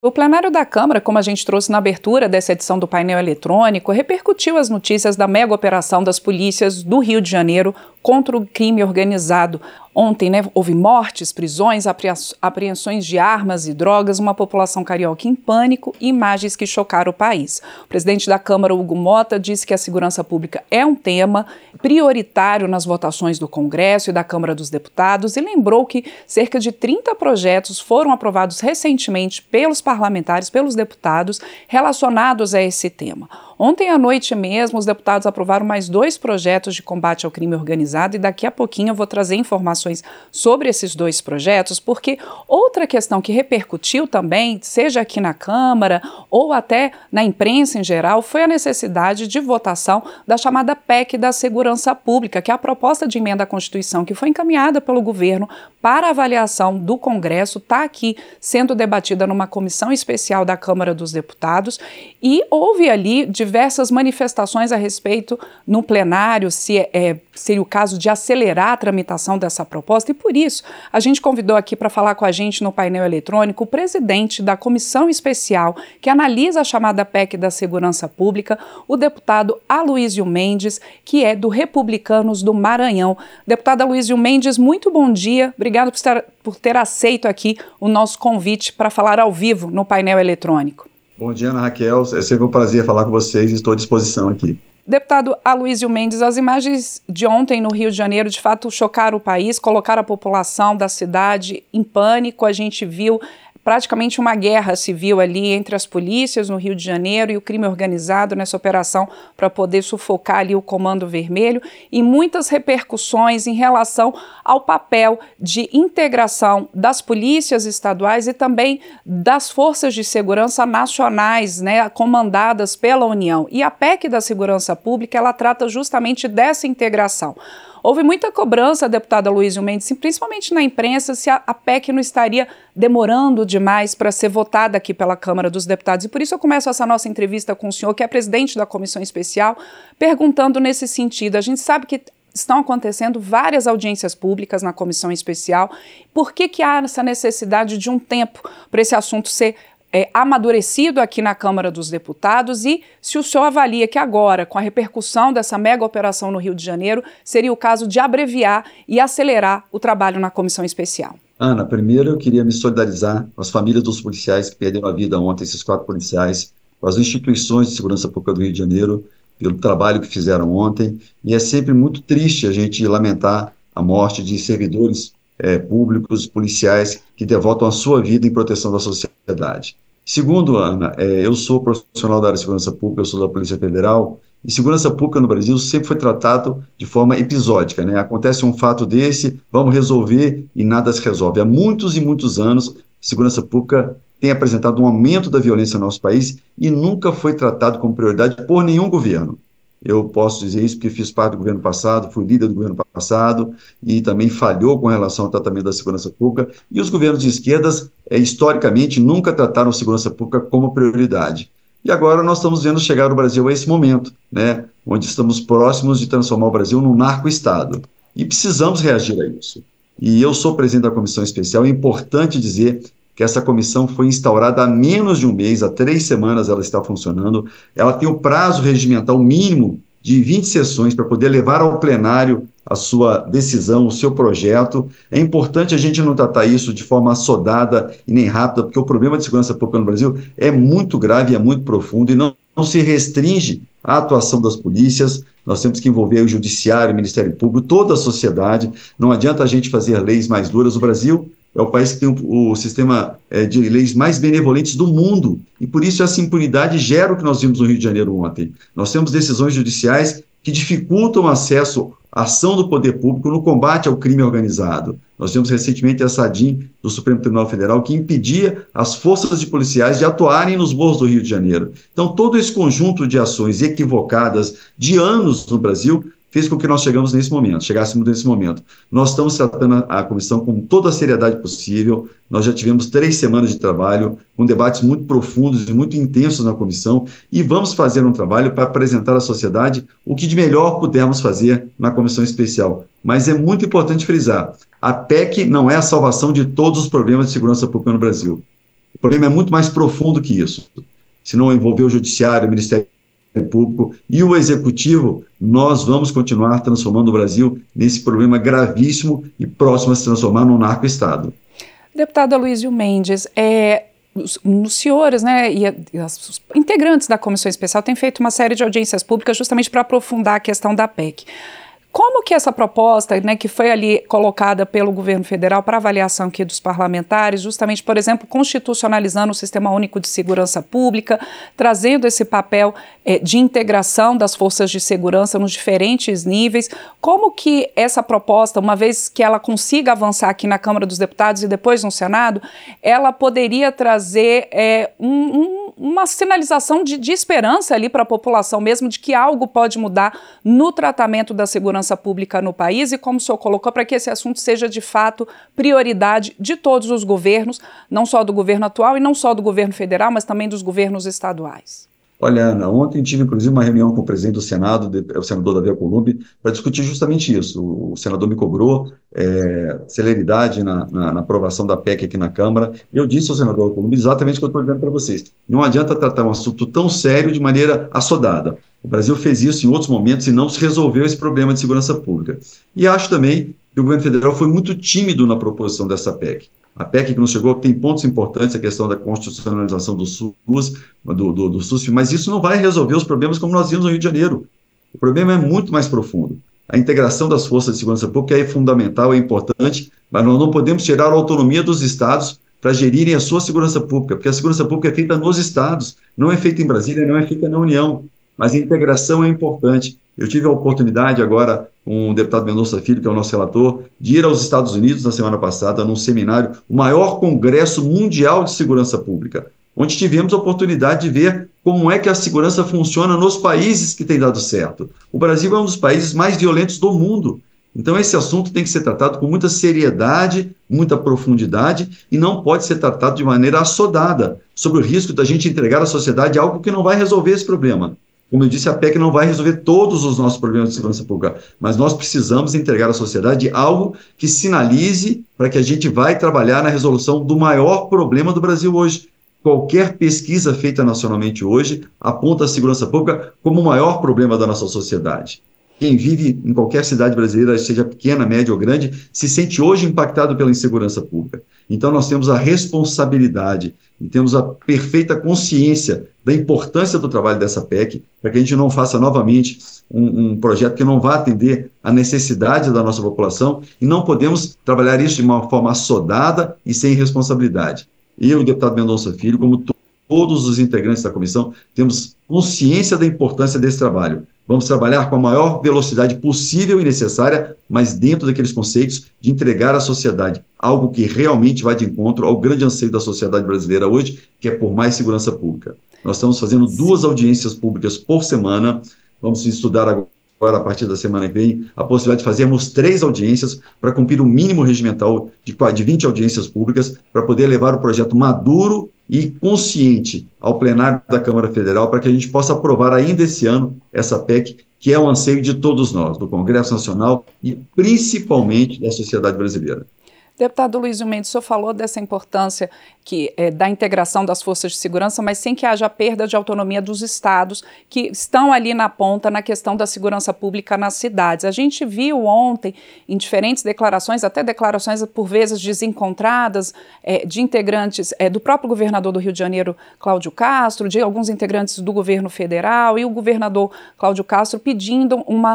O plenário da Câmara, como a gente trouxe na abertura dessa edição do painel eletrônico, repercutiu as notícias da mega operação das polícias do Rio de Janeiro contra o crime organizado. Ontem, houve mortes, prisões, apreensões de armas e drogas, uma população carioca em pânico e imagens que chocaram o país. O presidente da Câmara, Hugo Motta, disse que a segurança pública é um tema prioritário nas votações do Congresso e da Câmara dos Deputados e lembrou que cerca de 30 projetos foram aprovados recentemente pelos parlamentares, pelos deputados, relacionados a esse tema. Ontem à noite mesmo, os deputados aprovaram mais 2 projetos de combate ao crime organizado e daqui a pouquinho eu vou trazer informações sobre esses 2 projetos, porque outra questão que repercutiu também, seja aqui na Câmara ou até na imprensa em geral, foi a necessidade de votação da chamada PEC da Segurança Pública, que é a proposta de emenda à Constituição que foi encaminhada pelo governo para avaliação do Congresso, está aqui sendo debatida numa comissão especial da Câmara dos Deputados e houve ali diversas manifestações a respeito no plenário, se seria o caso de acelerar a tramitação dessa proposta e por isso a gente convidou aqui para falar com a gente no painel eletrônico o presidente da comissão especial que analisa a chamada PEC da Segurança Pública, o deputado Aloísio Mendes, que é do Republicanos do Maranhão. Deputado Aloísio Mendes, muito bom dia, obrigado por ter aceito aqui o nosso convite para falar ao vivo no painel eletrônico. Bom dia, Ana Raquel. É sempre um prazer falar com vocês e estou à disposição aqui. Deputado Aloísio Mendes, as imagens de ontem no Rio de Janeiro de fato chocaram o país, colocaram a população da cidade em pânico. A gente viu praticamente uma guerra civil ali entre as polícias no Rio de Janeiro e o crime organizado nessa operação para poder sufocar ali o Comando Vermelho e muitas repercussões em relação ao papel de integração das polícias estaduais e também das forças de segurança nacionais, comandadas pela União. E a PEC da Segurança Pública, ela trata justamente dessa integração. Houve muita cobrança, deputado Aloísio Mendes, principalmente na imprensa, se a PEC não estaria demorando demais para ser votada aqui pela Câmara dos Deputados. E por isso eu começo essa nossa entrevista com o senhor, que é presidente da Comissão Especial, perguntando nesse sentido. A gente sabe que estão acontecendo várias audiências públicas na Comissão Especial. Por que há essa necessidade de um tempo para esse assunto ser amadurecido aqui na Câmara dos Deputados e se o senhor avalia que agora, com a repercussão dessa mega operação no Rio de Janeiro, seria o caso de abreviar e acelerar o trabalho na Comissão Especial? Ana, primeiro eu queria me solidarizar com as famílias dos policiais que perderam a vida ontem, esses 4 policiais, com as instituições de segurança pública do Rio de Janeiro, pelo trabalho que fizeram ontem, e é sempre muito triste a gente lamentar a morte de servidores públicos, policiais, que devotam a sua vida em proteção da sociedade. Segundo, Ana, eu sou profissional da área de segurança pública, eu sou da Polícia Federal, e segurança pública no Brasil sempre foi tratado de forma episódica, Acontece um fato desse, vamos resolver e nada se resolve. Há muitos e muitos anos, segurança pública tem apresentado um aumento da violência no nosso país e nunca foi tratado como prioridade por nenhum governo. Eu posso dizer isso porque fiz parte do governo passado, fui líder do governo passado e também falhou com relação ao tratamento da segurança pública. E os governos de esquerdas, historicamente, nunca trataram a segurança pública como prioridade. E agora nós estamos vendo chegar o Brasil a esse momento, onde estamos próximos de transformar o Brasil num narco-estado. E precisamos reagir a isso. E eu sou presidente da Comissão Especial, é importante dizer que essa comissão foi instaurada há menos de um mês, há 3 semanas ela está funcionando, ela tem o prazo regimental mínimo de 20 sessões para poder levar ao plenário a sua decisão, o seu projeto. É importante a gente não tratar isso de forma assodada e nem rápida, porque o problema de segurança pública no Brasil é muito grave, é muito profundo e não se restringe à atuação das polícias. Nós temos que envolver o judiciário, o Ministério Público, toda a sociedade. Não adianta a gente fazer leis mais duras. O Brasil é o país que tem o sistema de leis mais benevolentes do mundo. E por isso essa impunidade gera o que nós vimos no Rio de Janeiro ontem. Nós temos decisões judiciais que dificultam o acesso à ação do poder público no combate ao crime organizado. Nós tivemos recentemente a SADIM do Supremo Tribunal Federal que impedia as forças de policiais de atuarem nos morros do Rio de Janeiro. Então todo esse conjunto de ações equivocadas de anos no Brasil fez com que nós chegássemos nesse momento. Nós estamos tratando a comissão com toda a seriedade possível, nós já tivemos 3 semanas de trabalho, com debates muito profundos e muito intensos na comissão, e vamos fazer um trabalho para apresentar à sociedade o que de melhor pudermos fazer na comissão especial. Mas é muito importante frisar, a PEC não é a salvação de todos os problemas de segurança pública no Brasil. O problema é muito mais profundo que isso. Se não envolver o Judiciário, o Ministério Público e o Executivo, nós vamos continuar transformando o Brasil nesse problema gravíssimo e próximo a se transformar num narco-estado. Deputado Aloysio Mendes, os senhores, né, os integrantes da Comissão Especial têm feito uma série de audiências públicas justamente para aprofundar a questão da PEC. Como que essa proposta, né, que foi ali colocada pelo governo federal para avaliação aqui dos parlamentares, justamente, por exemplo, constitucionalizando o Sistema Único de Segurança Pública, trazendo esse papel de integração das forças de segurança nos diferentes níveis, como que essa proposta, uma vez que ela consiga avançar aqui na Câmara dos Deputados e depois no Senado, ela poderia trazer uma sinalização de esperança ali para a população mesmo, de que algo pode mudar no tratamento da segurança pública no país e, como o senhor colocou, para que esse assunto seja de fato prioridade de todos os governos, não só do governo atual e não só do governo federal, mas também dos governos estaduais. Olha, Ana, ontem tive inclusive uma reunião com o presidente do Senado, o senador Davi Alcolumbre, para discutir justamente isso. O senador me cobrou celeridade na aprovação da PEC aqui na Câmara. Eu disse ao senador Alcolumbre exatamente o que eu estou dizendo para vocês. Não adianta tratar um assunto tão sério de maneira assodada. O Brasil fez isso em outros momentos e não se resolveu esse problema de segurança pública. E acho também que o governo federal foi muito tímido na proposição dessa PEC. A PEC que nos chegou tem pontos importantes, a questão da constitucionalização do SUS, do SUS, mas isso não vai resolver os problemas como nós vimos no Rio de Janeiro. O problema é muito mais profundo. A integração das forças de segurança pública é fundamental, é importante, mas nós não podemos tirar a autonomia dos estados para gerirem a sua segurança pública, porque a segurança pública é feita nos estados, não é feita em Brasília, não é feita na União. Mas a integração é importante. Eu tive a oportunidade agora, com o deputado Mendonça Filho, que é o nosso relator, de ir aos Estados Unidos na semana passada, num seminário, o maior congresso mundial de segurança pública, onde tivemos a oportunidade de ver como é que a segurança funciona nos países que têm dado certo. O Brasil é um dos países mais violentos do mundo. Então esse assunto tem que ser tratado com muita seriedade, muita profundidade, e não pode ser tratado de maneira assodada, sobre o risco da gente entregar à sociedade algo que não vai resolver esse problema. Como eu disse, a PEC não vai resolver todos os nossos problemas de segurança pública, mas nós precisamos entregar à sociedade algo que sinalize para que a gente vai trabalhar na resolução do maior problema do Brasil hoje. Qualquer pesquisa feita nacionalmente hoje aponta a segurança pública como o maior problema da nossa sociedade. Quem vive em qualquer cidade brasileira, seja pequena, média ou grande, se sente hoje impactado pela insegurança pública. Então nós temos a responsabilidade e temos a perfeita consciência da importância do trabalho dessa PEC, para que a gente não faça novamente um projeto que não vá atender à necessidade da nossa população, e não podemos trabalhar isso de uma forma assodada e sem responsabilidade. Eu, o deputado Mendonça Filho, como todos os integrantes da comissão, temos consciência da importância desse trabalho. Vamos trabalhar com a maior velocidade possível e necessária, mas dentro daqueles conceitos de entregar à sociedade algo que realmente vai de encontro ao grande anseio da sociedade brasileira hoje, que é por mais segurança pública. Nós estamos fazendo 2 audiências públicas por semana, vamos estudar agora, a partir da semana que vem, a possibilidade de fazermos 3 audiências para cumprir o mínimo regimental de 20 audiências públicas, para poder levar o projeto maduro e consciente ao plenário da Câmara Federal, para que a gente possa aprovar ainda esse ano essa PEC, que é o anseio de todos nós, do Congresso Nacional e principalmente da sociedade brasileira. Deputado Aloysio Mendes, o senhor falou dessa importância da integração das forças de segurança, mas sem que haja perda de autonomia dos estados que estão ali na ponta na questão da segurança pública nas cidades. A gente viu ontem, em diferentes declarações, até declarações por vezes desencontradas, de integrantes do próprio governador do Rio de Janeiro, Cláudio Castro, de alguns integrantes do governo federal, e o governador Cláudio Castro pedindo uma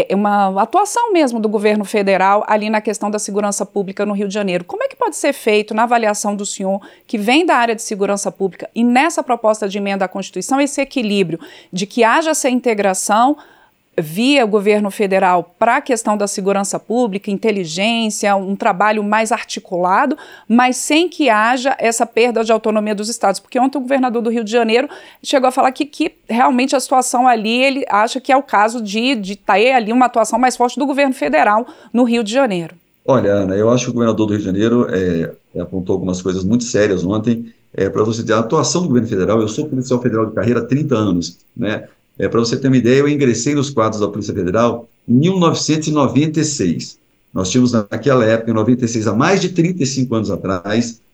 atuação mesmo do governo federal ali na questão da segurança pública no Rio de Janeiro. Como é que pode ser feito, na avaliação do senhor, que vem da área de segurança pública, e nessa proposta de emenda à Constituição, esse equilíbrio de que haja essa integração via o governo federal para a questão da segurança pública, inteligência, um trabalho mais articulado, mas sem que haja essa perda de autonomia dos estados? Porque ontem o governador do Rio de Janeiro chegou a falar que realmente a situação ali, ele acha que é o caso de ter ali uma atuação mais forte do governo federal no Rio de Janeiro. Olha, Ana, eu acho que o governador do Rio de Janeiro apontou algumas coisas muito sérias ontem. Para você dizer, a atuação do governo federal, eu sou policial federal de carreira há 30 anos, né? Para você ter uma ideia, eu ingressei nos quadros da Polícia Federal em 1996. Nós tínhamos naquela época, em 96, há mais de 35 anos atrás,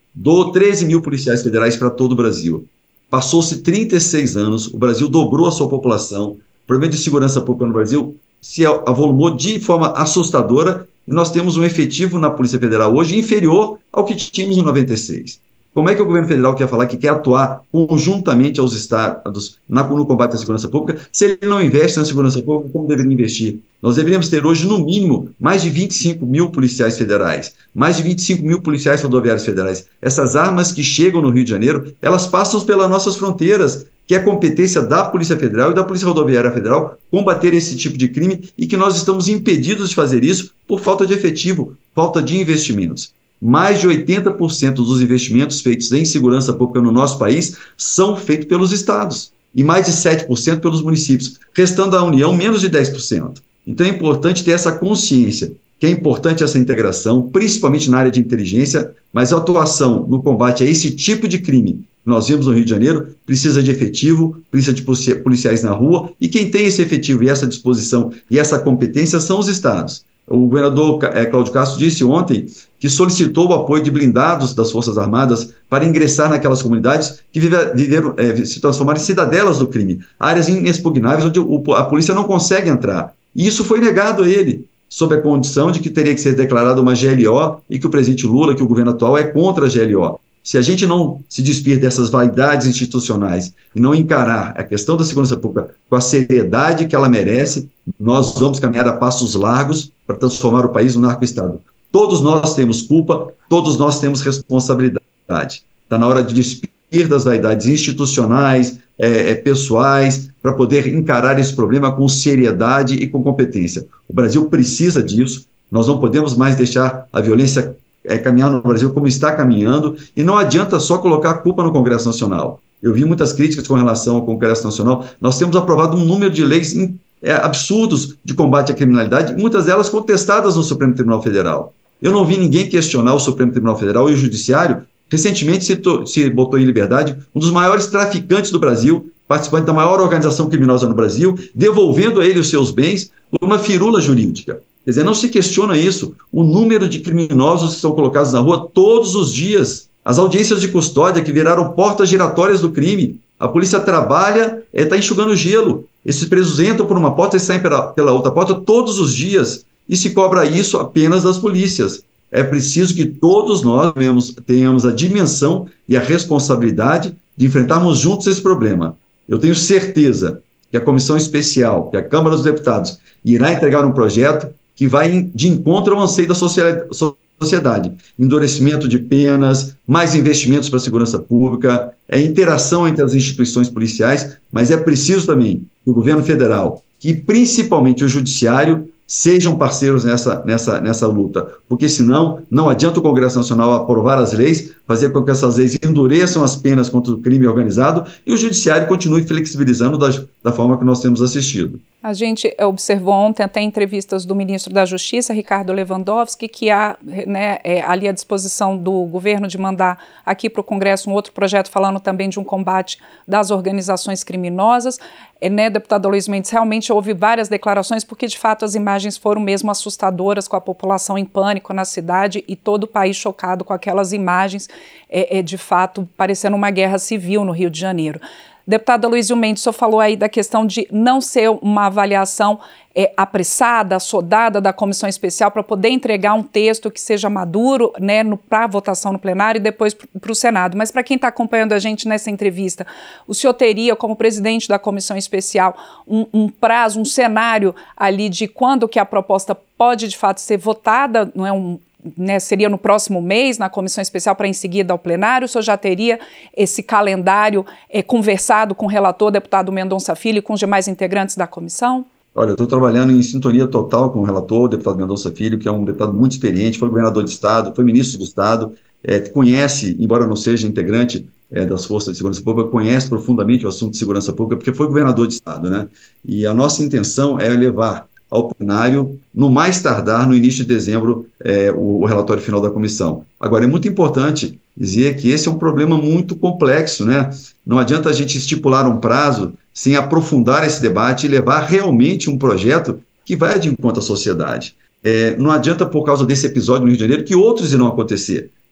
doou 13 mil policiais federais para todo o Brasil. Passou-se 36 anos, o Brasil dobrou a sua população, o problema de segurança pública no Brasil se avolumou de forma assustadora e nós temos um efetivo na Polícia Federal hoje inferior ao que tínhamos em 96. Como é que o governo federal quer falar que quer atuar conjuntamente aos estados no combate à segurança pública, se ele não investe na segurança pública como deveria investir? Nós deveríamos ter hoje, no mínimo, mais de 25 mil policiais federais, mais de 25 mil policiais rodoviários federais. Essas armas que chegam no Rio de Janeiro, elas passam pelas nossas fronteiras, que é competência da Polícia Federal e da Polícia Rodoviária Federal combater esse tipo de crime e que nós estamos impedidos de fazer isso por falta de efetivo, falta de investimentos. Mais de 80% dos investimentos feitos em segurança pública no nosso país são feitos pelos estados e mais de 7% pelos municípios, restando à União menos de 10%. Então é importante ter essa consciência, que é importante essa integração, principalmente na área de inteligência, mas a atuação no combate a esse tipo de crime que nós vimos no Rio de Janeiro precisa de efetivo, precisa de policiais na rua, e quem tem esse efetivo e essa disposição e essa competência são os estados. O governador Cláudio Castro disse ontem que solicitou o apoio de blindados das Forças Armadas para ingressar naquelas comunidades que se transformaram em cidadelas do crime, áreas inexpugnáveis onde a polícia não consegue entrar. E isso foi negado a ele, sob a condição de que teria que ser declarada uma GLO e que o presidente Lula, que o governo atual, é contra a GLO. Se a gente não se despir dessas vaidades institucionais e não encarar a questão da segurança pública com a seriedade que ela merece, nós vamos caminhar a passos largos para transformar o país num narco-estado. Todos nós temos culpa, todos nós temos responsabilidade. Está na hora de despir das vaidades institucionais, pessoais, para poder encarar esse problema com seriedade e com competência. O Brasil precisa disso, nós não podemos mais deixar a violência caminhar no Brasil como está caminhando, e não adianta só colocar a culpa no Congresso Nacional. Eu vi muitas críticas com relação ao Congresso Nacional. Nós temos aprovado um número de leis absurdos de combate à criminalidade, muitas delas contestadas no Supremo Tribunal Federal. Eu não vi ninguém questionar o Supremo Tribunal Federal e o Judiciário. Recentemente se botou em liberdade um dos maiores traficantes do Brasil, participante da maior organização criminosa no Brasil, devolvendo a ele os seus bens por uma firula jurídica. Quer dizer, não se questiona isso. O número de criminosos que são colocados na rua todos os dias, as audiências de custódia que viraram portas giratórias do crime. A polícia trabalha, está enxugando gelo. Esses presos entram por uma porta e saem pela outra porta todos os dias, e se cobra isso apenas das polícias. É preciso que todos nós tenhamos a dimensão e a responsabilidade de enfrentarmos juntos esse problema. Eu tenho certeza que a Comissão Especial, que a Câmara dos Deputados, irá entregar um projeto que vai de encontro ao anseio da sociedade. Endurecimento de penas, mais investimentos para a segurança pública, interação entre as instituições policiais, mas é preciso também que o governo federal, que principalmente o judiciário, sejam parceiros nessa luta, porque senão não adianta o Congresso Nacional aprovar as leis, fazer com que essas leis endureçam as penas contra o crime organizado e o Judiciário continue flexibilizando da forma que nós temos assistido. A gente observou ontem até entrevistas do ministro da Justiça, Ricardo Lewandowski, que há ali à disposição do governo de mandar aqui para o Congresso um outro projeto falando também de um combate das organizações criminosas. Deputado Luiz Mendes, realmente houve várias declarações, porque de fato as imagens foram mesmo assustadoras, com a população em pânico na cidade e todo o país chocado com aquelas imagens, de fato parecendo uma guerra civil no Rio de Janeiro. Deputada Luísio Mendes, o senhor falou aí da questão de não ser uma avaliação apressada, assodada da comissão especial para poder entregar um texto que seja maduro, para votação no plenário e depois para o Senado. Mas para quem está acompanhando a gente nessa entrevista, o senhor teria, como presidente da comissão especial, um prazo, um cenário ali de quando que a proposta pode de fato ser votada, seria no próximo mês, na comissão especial, para em seguida ao plenário? O senhor já teria esse calendário conversado com o relator, deputado Mendonça Filho, e com os demais integrantes da comissão? Olha, eu estou trabalhando em sintonia total com o relator, o deputado Mendonça Filho, que é um deputado muito experiente, foi governador de Estado, foi ministro do Estado, conhece, embora não seja integrante das Forças de Segurança Pública, conhece profundamente o assunto de segurança pública, porque foi governador de Estado, né? E a nossa intenção é levar ao plenário, no mais tardar, no início de dezembro, o relatório final da comissão. Agora, é muito importante dizer que esse é um problema muito complexo, né? Não adianta a gente estipular um prazo sem aprofundar esse debate e levar realmente um projeto que vai de encontro à sociedade. Não adianta, por causa desse episódio no Rio de Janeiro, que outros irão acontecer.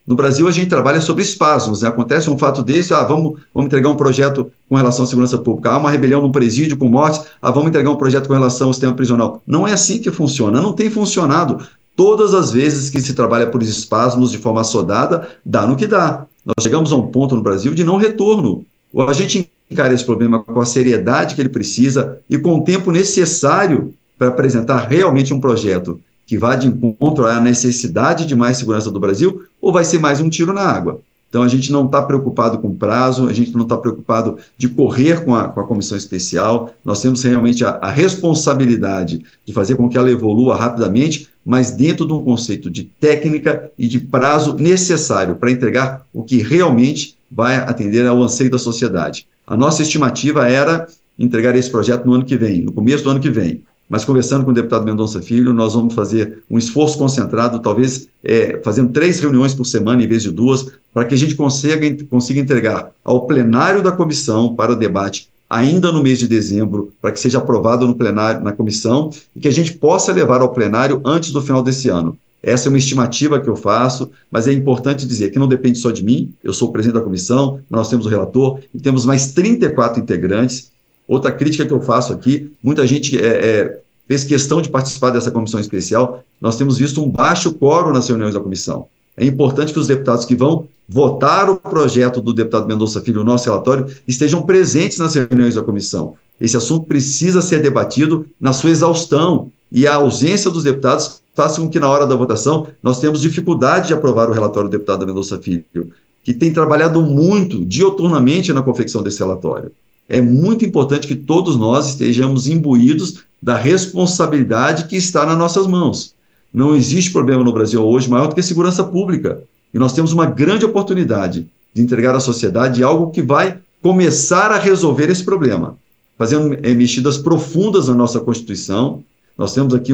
No Brasil, a gente trabalha sobre espasmos, né? Acontece um fato desse, vamos entregar um projeto com relação à segurança pública. Há uma rebelião num presídio com mortes, vamos entregar um projeto com relação ao sistema prisional. Não é assim que funciona, não tem funcionado. Todas as vezes que se trabalha por espasmos de forma assodada, dá no que dá. Nós chegamos a um ponto no Brasil de não retorno. A gente encara esse problema com a seriedade que ele precisa e com o tempo necessário para apresentar realmente um projeto que vá de encontro à necessidade de mais segurança do Brasil, ou vai ser mais um tiro na água? Então, a gente não está preocupado com prazo, a gente não está preocupado de correr com a comissão especial, nós temos realmente a responsabilidade de fazer com que ela evolua rapidamente, mas dentro de um conceito de técnica e de prazo necessário para entregar o que realmente vai atender ao anseio da sociedade. A nossa estimativa era entregar esse projeto no ano que vem, no começo do ano que vem. Mas conversando com o deputado Mendonça Filho, nós vamos fazer um esforço concentrado, talvez fazendo 3 reuniões por semana em vez de 2, para que a gente consiga entregar ao plenário da comissão para o debate ainda no mês de dezembro, para que seja aprovado no plenário, na comissão, e que a gente possa levar ao plenário antes do final desse ano. Essa é uma estimativa que eu faço, mas é importante dizer que não depende só de mim, eu sou o presidente da comissão, nós temos o relator e temos mais 34 integrantes. Outra crítica que eu faço aqui, muita gente fez questão de participar dessa comissão especial, nós temos visto um baixo quórum nas reuniões da comissão. É importante que os deputados que vão votar o projeto do deputado Mendonça Filho, o nosso relatório, estejam presentes nas reuniões da comissão. Esse assunto precisa ser debatido na sua exaustão, e a ausência dos deputados faz com que, na hora da votação, nós temos dificuldade de aprovar o relatório do deputado Mendonça Filho, que tem trabalhado muito, dioturnamente, na confecção desse relatório. É muito importante que todos nós estejamos imbuídos da responsabilidade que está nas nossas mãos. Não existe problema no Brasil hoje maior do que a segurança pública. E nós temos uma grande oportunidade de entregar à sociedade algo que vai começar a resolver esse problema, fazendo mexidas profundas na nossa Constituição. Nós temos aqui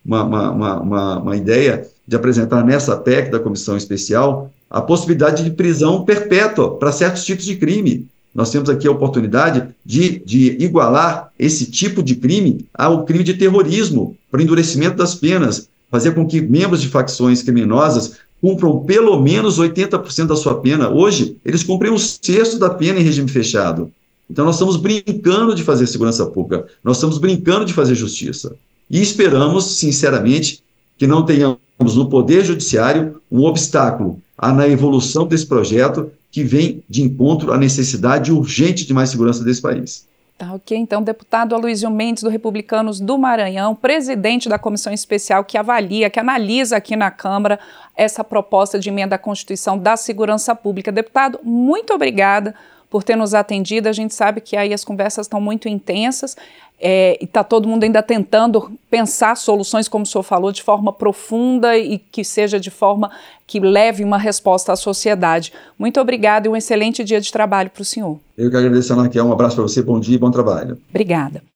uma ideia de apresentar nessa PEC da Comissão Especial a possibilidade de prisão perpétua para certos tipos de crime. Nós temos aqui a oportunidade de igualar esse tipo de crime ao crime de terrorismo, para endurecimento das penas, fazer com que membros de facções criminosas cumpram pelo menos 80% da sua pena. Hoje, eles cumprem 1/6 da pena em regime fechado. Então, nós estamos brincando de fazer segurança pública, nós estamos brincando de fazer justiça. E esperamos, sinceramente, que não tenhamos no Poder Judiciário um obstáculo na evolução desse projeto que vem de encontro à necessidade urgente de mais segurança desse país. Tá, ok. Então, deputado Aloysio Mendes, do Republicanos do Maranhão, presidente da comissão especial que avalia, que analisa aqui na Câmara essa proposta de emenda à Constituição da Segurança Pública. Deputado, muito obrigada por ter nos atendido. A gente sabe que aí as conversas estão muito intensas e está todo mundo ainda tentando pensar soluções, como o senhor falou, de forma profunda e que seja de forma que leve uma resposta à sociedade. Muito obrigada e um excelente dia de trabalho para o senhor. Eu que agradeço, Ana Raquel. Um abraço para você, bom dia e bom trabalho. Obrigada.